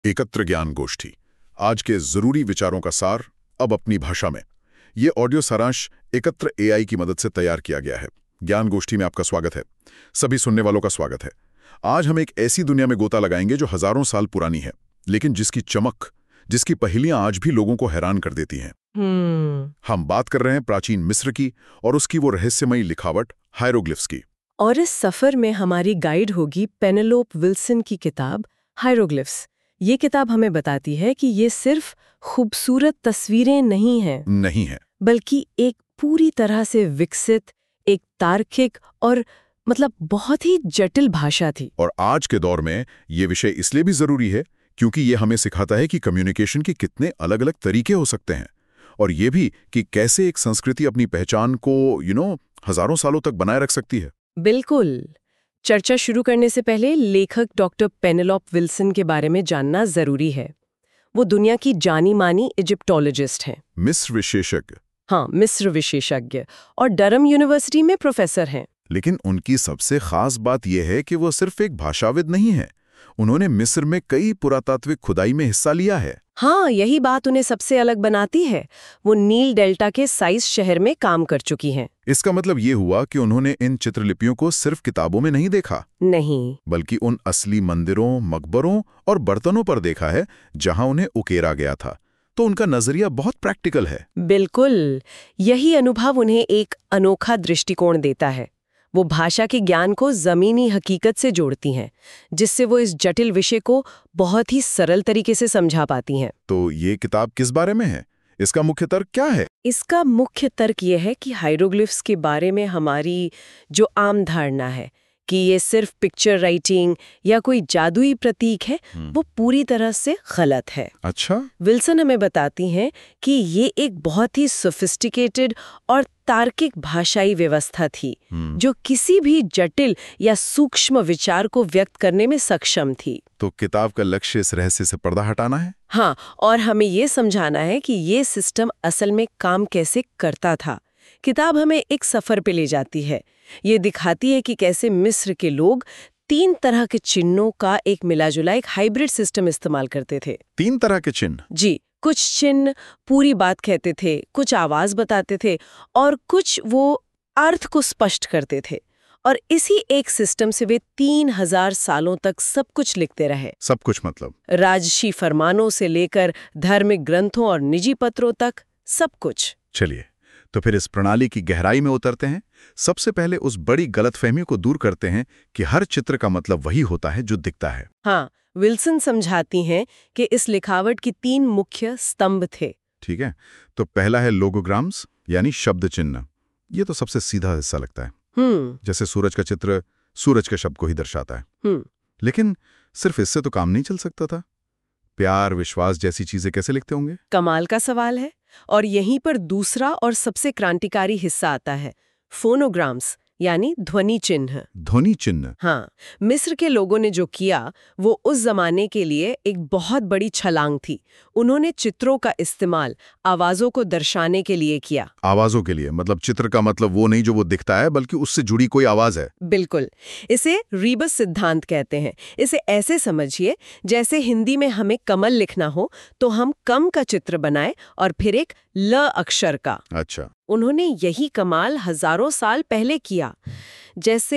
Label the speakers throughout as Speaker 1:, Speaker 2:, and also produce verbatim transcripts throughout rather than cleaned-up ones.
Speaker 1: एकत्र ज्ञान गोष्ठी, आज के जरूरी विचारों का सार अब अपनी भाषा में। ये ऑडियो सारांश एकत्र एआई की मदद से तैयार किया गया है। ज्ञान गोष्ठी में आपका स्वागत है। सभी सुनने वालों का स्वागत है। आज हम एक ऐसी दुनिया में गोता लगाएंगे जो हजारों साल पुरानी है, लेकिन जिसकी चमक, जिसकी पहेलियां आज भी लोगों को हैरान कर देती हैं।
Speaker 2: hmm.
Speaker 1: हम बात कर रहे हैं प्राचीन मिस्र की और उसकी वो रहस्यमयी लिखावट हायरोग्लिफ्स की।
Speaker 2: और इस सफर में हमारी गाइड होगी पेनेलोप विल्सन की किताब हायरोग्लिफ्स। ये किताब हमें बताती है कि ये सिर्फ खूबसूरत तस्वीरें नहीं हैं,
Speaker 1: नहीं है
Speaker 2: बल्कि एक पूरी तरह से विकसित, एक तार्किक और मतलब बहुत ही जटिल भाषा थी।
Speaker 1: और आज के दौर में ये विषय इसलिए भी जरूरी है क्योंकि ये हमें सिखाता है कि कम्युनिकेशन के कितने अलग अलग तरीके हो सकते हैं, और ये भी कि कैसे एक संस्कृति अपनी पहचान को यू नो हजारों सालों तक बनाए रख सकती है।
Speaker 2: बिल्कुल। चर्चा शुरू करने से पहले लेखक डॉक्टर पेनेलोप विल्सन के बारे में जानना जरूरी है। वो दुनिया की जानी मानी इजिप्टोलॉजिस्ट हैं।
Speaker 1: मिस्र विशेषज्ञ।
Speaker 2: हाँ, मिस्र विशेषज्ञ, और डरहम यूनिवर्सिटी में प्रोफेसर हैं।
Speaker 1: लेकिन उनकी सबसे खास बात यह है कि वो सिर्फ एक भाषाविद नहीं है। उन्होंने मिस्र में कई पुरातात्विक खुदाई में हिस्सा लिया है।
Speaker 2: हाँ, यही बात उन्हें सबसे अलग बनाती है। वो नील डेल्टा के साइज शहर में काम कर चुकी हैं।
Speaker 1: इसका मतलब ये हुआ कि उन्होंने इन चित्रलिपियों को सिर्फ किताबों में नहीं देखा,
Speaker 2: नहीं,
Speaker 1: बल्कि उन असली मंदिरों, मकबरों और बर्तनों पर देखा है जहां उन्हें उकेरा गया था। तो उनका नजरिया बहुत प्रैक्टिकल है।
Speaker 2: बिल्कुल। यही अनुभव उन्हें एक अनोखा दृष्टिकोण देता है। वो भाषा के ज्ञान को जमीनी हकीकत से जोड़ती हैं, जिससे वो इस जटिल विषय को बहुत ही सरल तरीके से समझा पाती हैं।
Speaker 1: तो ये किताब किस बारे में है? इसका मुख्य तर्क क्या है?
Speaker 2: इसका मुख्य तर्क ये है कि हायरोग्लिफ्स के बारे में हमारी जो आम धारणा है कि ये सिर्फ पिक्चर राइटिंग या कोई जादुई प्रतीक है, वो पूरी तरह से गलत है।
Speaker 1: अच्छा।
Speaker 2: विल्सन हमें बताती हैं कि ये एक बहुत ही सोफिस्टिकेटेड और तार्किक भाषाई व्यवस्था थी, जो किसी भी जटिल या सूक्ष्म विचार को व्यक्त करने में सक्षम थी।
Speaker 1: तो किताब का लक्ष्य इस रहस्य से पर्दा हटाना है।
Speaker 2: हाँ, और हमें ये समझाना है कि ये सिस्टम असल में काम कैसे करता था। किताब हमें एक सफर पे ले जाती है। ये दिखाती है कि कैसे मिस्र के लोग तीन तरह के चिन्हों का एक मिलाजुला एक हाइब्रिड सिस्टम इस्तेमाल करते थे।
Speaker 1: तीन तरह के चिन्ह?
Speaker 2: जी, कुछ चिन्ह पूरी बात कहते थे, कुछ आवाज बताते थे, और कुछ वो अर्थ को स्पष्ट करते थे। और इसी एक सिस्टम से वे तीन हजार सालों तक सब कुछ लिखते रहे।
Speaker 1: सब कुछ मतलब?
Speaker 2: राजसी फरमानों से लेकर धार्मिक ग्रंथों और निजी पत्रों तक, सब कुछ।
Speaker 1: चलिए, तो फिर इस प्रणाली की गहराई में उतरते हैं। सबसे पहले उस बड़ी गलतफहमी को दूर करते हैं कि हर चित्र का मतलब वही होता है जो दिखता है।
Speaker 2: हाँ, विल्सन समझाती हैं कि इस लिखावट की तीन मुख्य स्तंभ थे।
Speaker 1: ठीक है, तो पहला है लोगोग्राम्स, यानी शब्द चिन्ह। ये तो सबसे सीधा हिस्सा लगता है।
Speaker 2: हम्म
Speaker 1: जैसे सूरज का चित्र सूरज के शब्द को ही दर्शाता है।
Speaker 2: हम्म
Speaker 1: लेकिन सिर्फ इससे तो काम नहीं चल सकता था। प्यार, विश्वास जैसी चीजें कैसे लिखते होंगे?
Speaker 2: कमाल का सवाल है। और यहीं पर दूसरा और सबसे क्रांतिकारी हिस्सा आता है, फोनोग्राम्स, यानी ध्वनि चिन्ह।
Speaker 1: ध्वनि चिन्ह?
Speaker 2: हाँ, मिस्र के लोगों ने जो किया वो उस जमाने के लिए एक बहुत बड़ी छलांग थी। उन्होंने चित्रों का इस्तेमाल आवाजों को दर्शाने के लिए किया।
Speaker 1: आवाजों के लिए? मतलब चित्र का मतलब वो नहीं जो वो दिखता है, बल्कि उससे जुड़ी कोई आवाज है।
Speaker 2: बिल्कुल। इसे रीबस सिद्धांत कहते हैं। इसे ऐसे समझिए जैसे हिंदी में हमें कमल लिखना हो तो हम कम का चित्र बनाएं और फिर एक ल अक्षर का।
Speaker 1: अच्छा।
Speaker 2: उन्होंने यही कमाल हजारों साल पहले किया। जैसे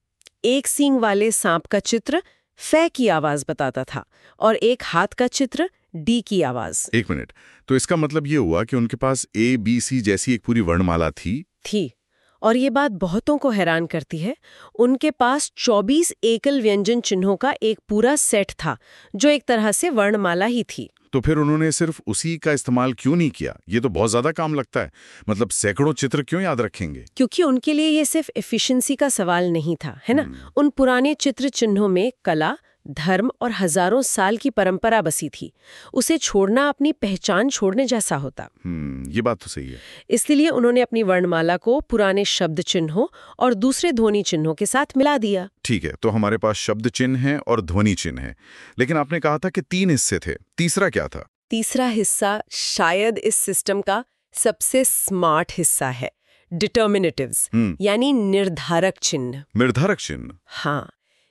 Speaker 2: एक सींग वाले सांप का चित्र फे की आवाज बताता था और एक हाथ का चित्र डी की आवाज।
Speaker 1: एक मिनट, तो इसका मतलब ये हुआ कि उनके पास ए बी सी जैसी एक पूरी वर्णमाला थी?
Speaker 2: थी। और ये बात बहुतों को हैरान करती है। उनके पास चौबीस एकल व्यंजन चिन्हों का एक पूरा सेट था, जो एक तरह से वर्णमाला ही थी।
Speaker 1: तो फिर उन्होंने सिर्फ उसी का इस्तेमाल क्यों नहीं किया? ये तो बहुत ज्यादा काम लगता है। मतलब सैकड़ों चित्र क्यों याद रखेंगे?
Speaker 2: क्योंकि उनके लिए ये सिर्फ एफिशिएंसी का सवाल नहीं था, है ना? उन पुराने चित्र चिन्हों में कला, धर्म और हजारों साल की परंपरा बसी थी। उसे छोड़ना अपनी पहचान छोड़ने जैसा होता।
Speaker 1: हम्म, ये बात तो सही है।
Speaker 2: इसलिए उन्होंने अपनी वर्णमाला को पुराने शब्द चिन्हों और दूसरे ध्वनि चिन्हों के साथ मिला दिया।
Speaker 1: ठीक है, तो हमारे पास शब्द चिन्ह है और ध्वनि चिन्ह है, लेकिन आपने कहा था कि तीन हिस्से थे। तीसरा क्या था?
Speaker 2: तीसरा हिस्सा शायद इस सिस्टम का सबसे स्मार्ट हिस्सा है, डिटर्मिनेटिव्स, यानी निर्धारक चिन्ह।
Speaker 1: निर्धारक चिन्ह?
Speaker 2: हाँ,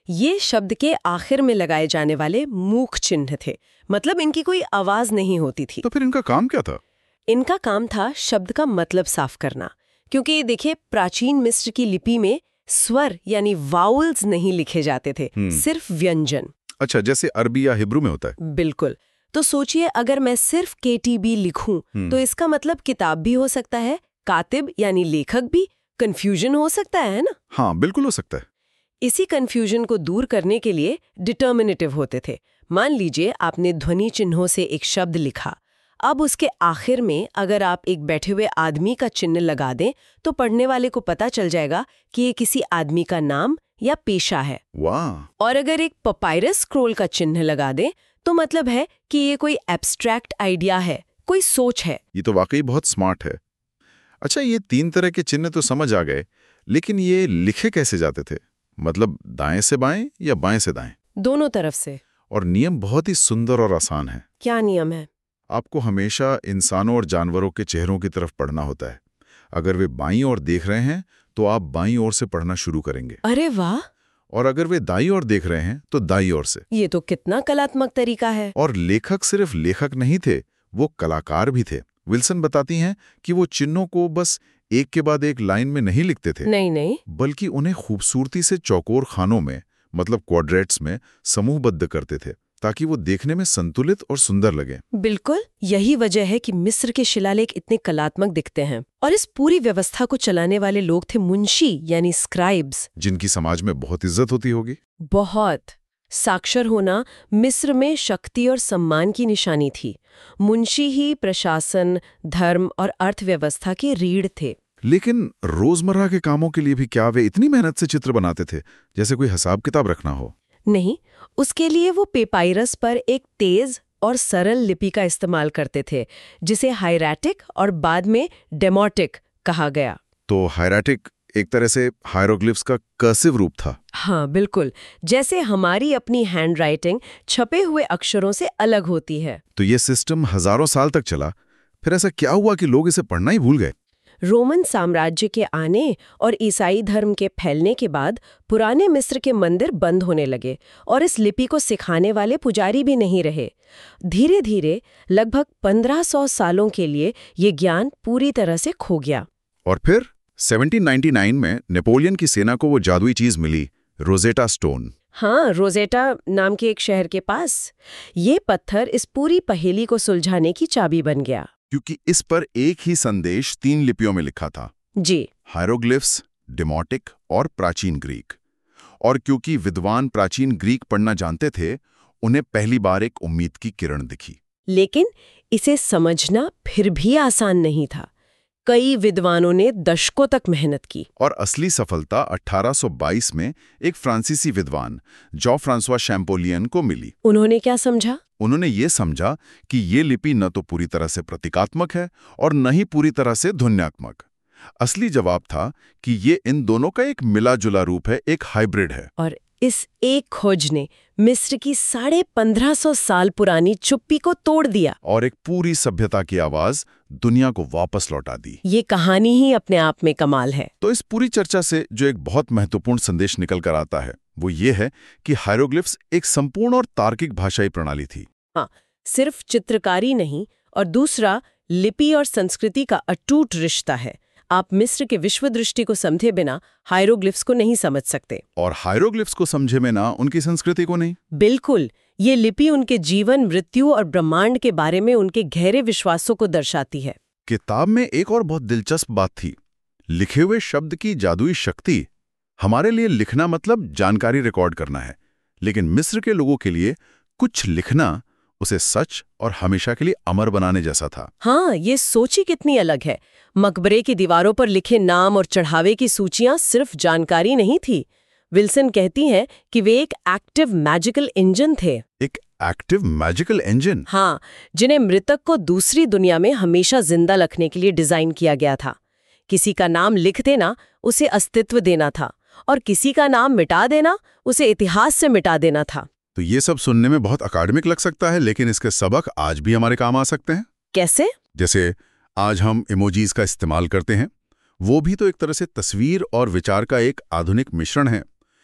Speaker 2: ये शब्द के आखिर में लगाए जाने वाले मूक चिन्ह थे, मतलब इनकी कोई आवाज नहीं होती थी।
Speaker 1: तो फिर इनका काम क्या था?
Speaker 2: इनका काम था शब्द का मतलब साफ करना, क्योंकि देखिए प्राचीन मिस्र की लिपि में स्वर यानी वाउल्स नहीं लिखे जाते थे, सिर्फ व्यंजन।
Speaker 1: अच्छा, जैसे अरबी या हिब्रू में होता है।
Speaker 2: बिल्कुल। तो सोचिए, अगर मैं सिर्फ के टी बी लिखूं तो इसका मतलब किताब भी हो सकता है, कातिब यानी लेखक भी, कंफ्यूजन हो सकता है ना?
Speaker 1: हाँ, बिल्कुल हो सकता है।
Speaker 2: इसी कंफ्यूजन को दूर करने के लिए डिटर्मिनेटिव होते थे। मान लीजिए आपने ध्वनि चिन्हों से एक शब्द लिखा, अब उसके आखिर में अगर आप एक बैठे हुए आदमी का चिन्ह लगा दें तो पढ़ने वाले को पता चल जाएगा कि ये किसी आदमी का नाम या पेशा है।
Speaker 1: वाह!
Speaker 2: और अगर एक पपायरस स्क्रॉल का चिन्ह लगा दें तो मतलब है कि ये कोई एब्स्ट्रैक्ट आइडिया है, कोई सोच है।
Speaker 1: ये तो वाकई बहुत स्मार्ट है। अच्छा, ये तीन तरह के चिन्ह तो समझ आ गए, लेकिन ये लिखे कैसे जाते थे? मतलब दाएं से बाएं या बाएं से दाएं?
Speaker 2: दोनों तरफ से।
Speaker 1: और नियम बहुत ही सुंदर और आसान है।
Speaker 2: क्या नियम है?
Speaker 1: आपको हमेशा इंसानों और जानवरों के चेहरों की तरफ पढ़ना होता है। अगर वे बाईं ओर देख रहे हैं तो आप बाईं ओर से पढ़ना शुरू करेंगे।
Speaker 2: अरे वाह!
Speaker 1: और अगर वे दाईं ओर देख रहे हैं तो दाईं ओर से।
Speaker 2: ये तो कितना कलात्मक तरीका है।
Speaker 1: और लेखक सिर्फ लेखक नहीं थे, वो कलाकार भी थे। विल्सन बताती हैं कि वो चिन्हों को बस एक के बाद एक लाइन में नहीं लिखते थे,
Speaker 2: नहीं नहीं,
Speaker 1: बल्कि उन्हें खूबसूरती से चौकोर खानों में, मतलब क्वाड्रेट्स में समूहबद्ध करते थे, ताकि वो देखने में संतुलित और सुंदर लगे।
Speaker 2: बिल्कुल, यही वजह है कि मिस्र के शिलालेख इतने कलात्मक दिखते हैं। और इस पूरी व्यवस्था को चलाने वाले लोग थे मुंशी यानी स्क्राइब्स,
Speaker 1: जिनकी समाज में बहुत इज्जत होती होगी।
Speaker 2: बहुत। साक्षर होना मिस्र में शक्ति और सम्मान की निशानी थी। मुंशी ही प्रशासन, धर्म और अर्थव्यवस्था के रीढ़ थे।
Speaker 1: लेकिन रोजमर्रा के कामों के लिए भी क्या वे इतनी मेहनत से चित्र बनाते थे, जैसे कोई हिसाब किताब रखना हो?
Speaker 2: नहीं, उसके लिए वो पेपाइरस पर एक तेज और सरल लिपि का इस्तेमाल करते थे, जिसे हायराटिक और बाद में डेमोटिक कहा गया।
Speaker 1: तो हायराटिक एक तरह से हायरोग्लिफ्स का कर्सिव रूप था।
Speaker 2: हाँ बिल्कुल, जैसे हमारी अपनी हैंडराइटिंग छपे हुए अक्षरों से अलग होती है।
Speaker 1: तो ये सिस्टम हजारों साल तक चला, फिर ऐसा क्या हुआ कि लोग इसे पढ़ना ही भूल गए?
Speaker 2: रोमन साम्राज्य के आने और ईसाई धर्म के फैलने के बाद पुराने मिस्र के मंदिर बंद होने लगे और इस लिपि को सिखाने वाले पुजारी भी नहीं रहे। धीरे धीरे लगभग पंद्रह सौ सालों के लिए ये ज्ञान पूरी तरह से खो गया।
Speaker 1: और फिर सत्रह सौ निन्यानवे में नेपोलियन की सेना को वो जादुई चीज मिली, रोजेटा स्टोन।
Speaker 2: हाँ, रोजेटा नाम के एक शहर के पास। ये पत्थर इस पूरी पहेली को सुलझाने की चाबी बन गया,
Speaker 1: क्योंकि इस पर एक ही संदेश तीन लिपियों में लिखा था
Speaker 2: जी,
Speaker 1: हायरोग्लिफ्स, डेमोटिक और प्राचीन ग्रीक। और क्योंकि विद्वान प्राचीन ग्रीक पढ़ना जानते थे, उन्हें पहली बार एक उम्मीद की किरण दिखी।
Speaker 2: लेकिन इसे समझना फिर भी आसान नहीं था। कई विद्वानों ने दशकों तक मेहनत की।
Speaker 1: और असली सफलता अठारह सौ बाईस में एक फ्रांसीसी विद्वान जॉ फ्रांसवा शैम्पोलियन को मिली।
Speaker 2: उन्होंने क्या समझा?
Speaker 1: उन्होंने ये समझा कि ये लिपि न तो पूरी तरह से प्रतीकात्मक है और न ही पूरी तरह से ध्वन्यात्मक। असली जवाब था कि ये इन दोनों का एक मिला जुला रूप है, एक हाइब्रिड है।
Speaker 2: और इस एक खोज ने मिस्र की साढ़े पंद्रह सौ साल पुरानी चुप्पी को तोड़ दिया
Speaker 1: और एक पूरी सभ्यता की आवाज दुनिया को वापस लौटा दी।
Speaker 2: ये कहानी ही अपने आप में कमाल है।
Speaker 1: तो इस पूरी चर्चा से जो एक बहुत महत्वपूर्ण संदेश निकल कर आता है वो ये है कि हायरोग्लिफ्स एक संपूर्ण और तार्किक भाषाई प्रणाली थी।
Speaker 2: हाँ, सिर्फ चित्रकारी नहीं, और दूसरा लिपि और संस्कृति का अटूट रिश्ता है। आप मिस्र के विश्व दृष्टि को समझे बिना हायरोग्लिफ्स को नहीं समझ सकते,
Speaker 1: और हायरोग्लिफ्स को समझे बिना उनकी संस्कृति को नहीं।
Speaker 2: बिल्कुल, ये लिपि उनके जीवन, मृत्यु और ब्रह्मांड के बारे में उनके गहरे विश्वासों को दर्शाती है।
Speaker 1: किताब में एक और बहुत दिलचस्प बात थी, लिखे हुए शब्द की जादुई शक्ति। हमारे लिए लिखना मतलब जानकारी रिकॉर्ड करना है, लेकिन मिस्र के लोगों के लिए कुछ लिखना उसे सच और हमेशा के लिए अमर बनाने जैसा था।
Speaker 2: हाँ, ये सोच ही कितनी अलग है। मकबरे की दीवारों पर लिखे नाम और चढ़ावे की सूचियां सिर्फ जानकारी नहीं थी। विल्सन कहती हैं कि वे एक एक्टिव मैजिकल इंजन थे।
Speaker 1: एक एक्टिव मैजिकल इंजन?
Speaker 2: हाँ, जिन्हें मृतक को दूसरी दुनिया में हमेशा जिंदा रखने के लिए डिजाइन किया गया था। किसी का नाम लिख देना उसे अस्तित्व देना था, और किसी का नाम मिटा देना उसे इतिहास से मिटा देना था।
Speaker 1: तो ये सब सुनने में बहुत अकादमिक लग सकता है, लेकिन इसके सबक आज भी हमारे काम आ सकते हैं।
Speaker 2: कैसे?
Speaker 1: जैसे आज हम इमोजीज का इस्तेमाल करते हैं, वो भी तो एक तरह से तस्वीर और विचार का एक आधुनिक मिश्रण है।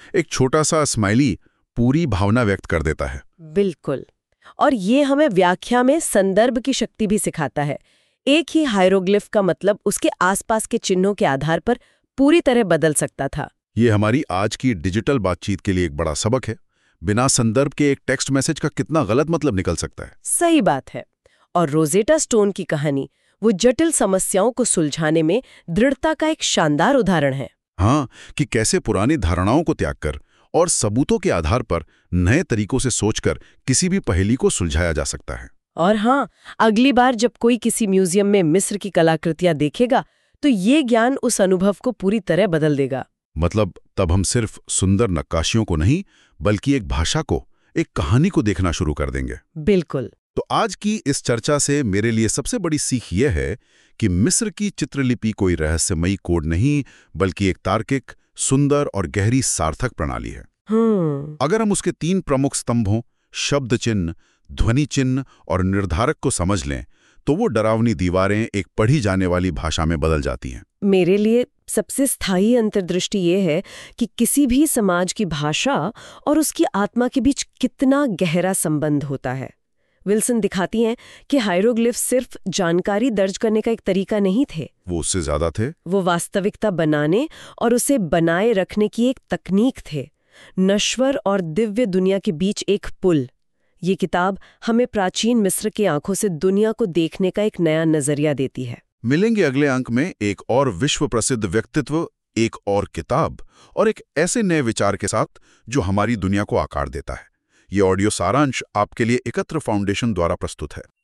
Speaker 1: एक छोटा सा स्माइली पूरी भावना व्यक्त कर देता है।
Speaker 2: बिल्कुल। और ये हमें व्याख्या में संदर्भ की शक्ति भी सिखाता है। एक ही हायरोग्लिफ का मतलब उसके आसपास के चिन्हों के आधार पर पूरी तरह बदल सकता था।
Speaker 1: ये हमारी आज की डिजिटल बातचीत के लिए एक बड़ा सबक है। बिना संदर्भ के एक टेक्स्ट मैसेज का कितना गलत मतलब निकल सकता है।
Speaker 2: सही बात है। और रोजेटा स्टोन की कहानी वो जटिल समस्याओं को सुलझाने में दृढ़ता का एक शानदार उदाहरण है।
Speaker 1: हाँ, कि कैसे पुरानी धारणाओं को त्याग कर और सबूतों के आधार पर नए तरीकों से सोचकर किसी भी पहेली को सुलझाया जा सकता है।
Speaker 2: और हाँ, अगली बार जब कोई किसी म्यूजियम में मिस्र की कलाकृतियां देखेगा तो ये ज्ञान उस अनुभव को पूरी तरह बदल देगा।
Speaker 1: मतलब तब हम सिर्फ सुंदर नक्काशियों को नहीं, बल्कि एक भाषा को, एक कहानी को देखना शुरू कर देंगे।
Speaker 2: बिल्कुल।
Speaker 1: तो आज की इस चर्चा से मेरे लिए सबसे बड़ी सीख यह है कि मिस्र की चित्रलिपि कोई रहस्यमयी कोड नहीं, बल्कि एक तार्किक, सुंदर और गहरी सार्थक प्रणाली है।
Speaker 2: हम्म।
Speaker 1: अगर हम उसके तीन प्रमुख स्तंभों, शब्द चिन्ह, ध्वनि चिन्ह और निर्धारक को समझ लें, तो वो डरावनी दीवारें एक पढ़ी जाने वाली भाषा में बदल जाती हैं।
Speaker 2: मेरे लिए सबसे स्थायी अंतर्दृष्टि ये है कि किसी भी समाज की भाषा और उसकी आत्मा के बीच कितना गहरा संबंध होता है। विल्सन दिखाती हैं कि हायरोग्लिफ्स सिर्फ जानकारी दर्ज करने का एक तरीका नहीं थे,
Speaker 1: वो उससे ज्यादा थे।
Speaker 2: वो वास्तविकता बनाने और उसे बनाए रखने की एक तकनीक थे, नश्वर और दिव्य दुनिया के बीच एक पुल। ये किताब हमें प्राचीन मिस्र की आंखों से दुनिया को देखने का एक नया नजरिया देती है।
Speaker 1: मिलेंगे अगले अंक में एक और विश्व प्रसिद्ध व्यक्तित्व, एक और किताब और एक ऐसे नए विचार के साथ जो हमारी दुनिया को आकार देता है। ये ऑडियो सारांश आपके लिए एकत्र फाउंडेशन द्वारा प्रस्तुत है।